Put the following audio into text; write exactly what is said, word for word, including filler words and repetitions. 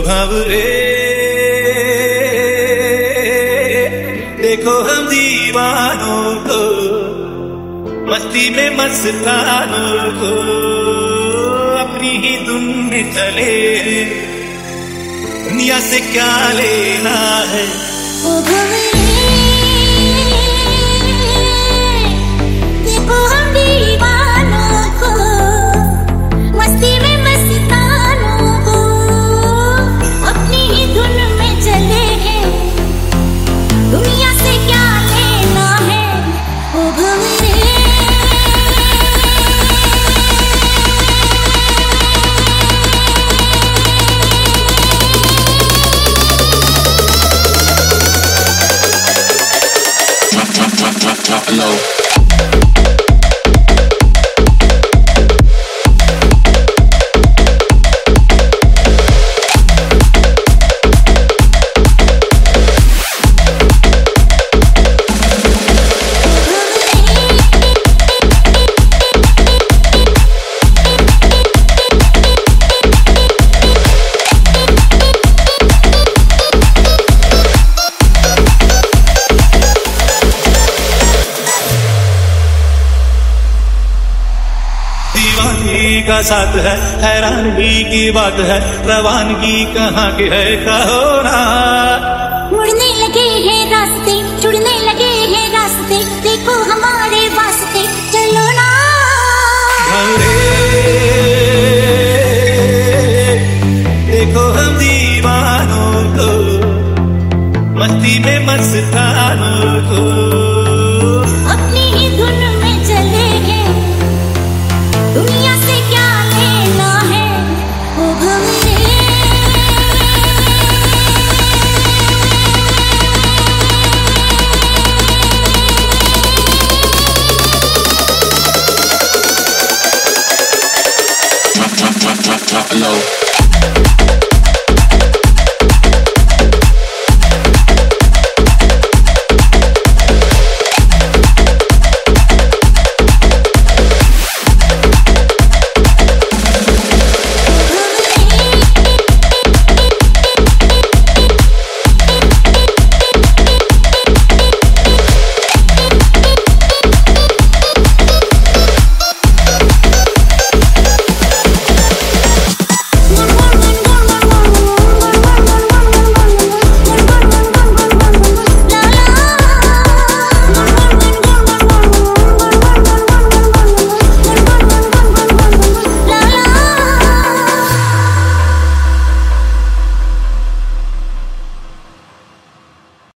भंवरे देखो हम दीवानों को, मस्ती में मस्तानों को, अपनी ही धुन में चले, दुनिया से क्या लेना है। ओ भंवरे देखो हम दीवानों को, मस्ती में मस्तानों को, अपनी ही धुन में चले हैं, दुनिया से क्या लेना है। ओ भंवरे low. दीवानगी का साथ है, हैरानगी की बात है, रवानगी कहाँ की है कहो ना। मुड़ने लगे हैं रास्ते, जुड़ने लगे हैं रास्ते, देखो हमारे वास्ते चलो ना। भंवरे देखो हम दीवानों को, मस्ती में मस्तानों को, अपनी ही धुन में चले हैं, दुनिया से क्या लेना है। ओ भंवरे Drop it low.